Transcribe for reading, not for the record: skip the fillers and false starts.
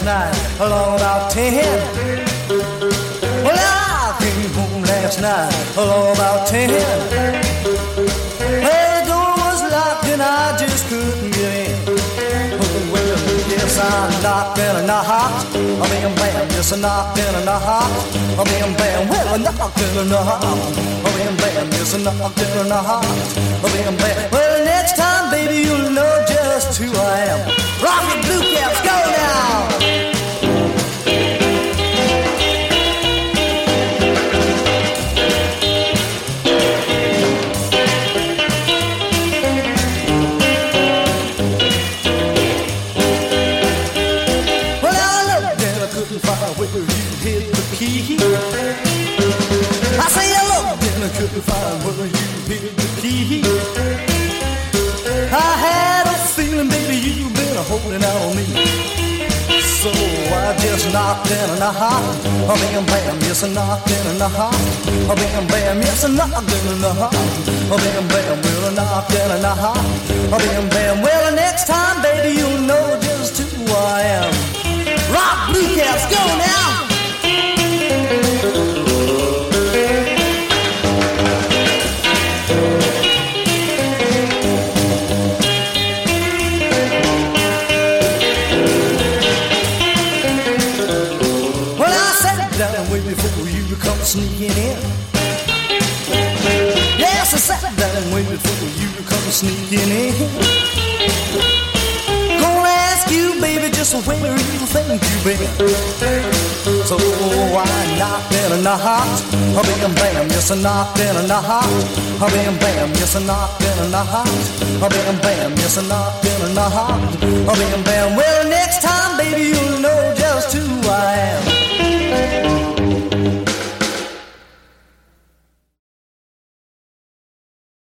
last night along about 10. Well, I came home last night along about 10. Well, the door was locked and I just couldn't get in. Well, yes, I knocked and I knocked. Bam, bam, yes, I knocked and I knocked. Bam, bam, well, I knocked and I knocked. Bam, bam, yes, I knocked and I knocked. Bam, bam, well, next time, baby, you'll know just who I am. Rocket Blue Caps, go now! I say hello, then I couldn't find where you hid the key. I had a feeling, baby, you've been holding out on me. So I just knocked and I knocked. Bam, bam, yes, I knocked and I knocked. Bam, bam, yes, I knocked and I knocked. Bam, bam, well, I knocked and I knocked. Bam, bam, well, next time, baby, you'll know just who I am. Rock Blue Caps, go now! Before you come sneaking in. Yes, I sat down and waited for you to come sneaking in. Gonna ask you, baby, just where you think you've been. So I knocked and I knocked. Bam, bam, yes, I knocked and I knocked. Bam, bam, yes, I knocked and I knocked. Bam, bam, yes, I knocked and I knocked. Bam, bam, well, next time, baby, you'll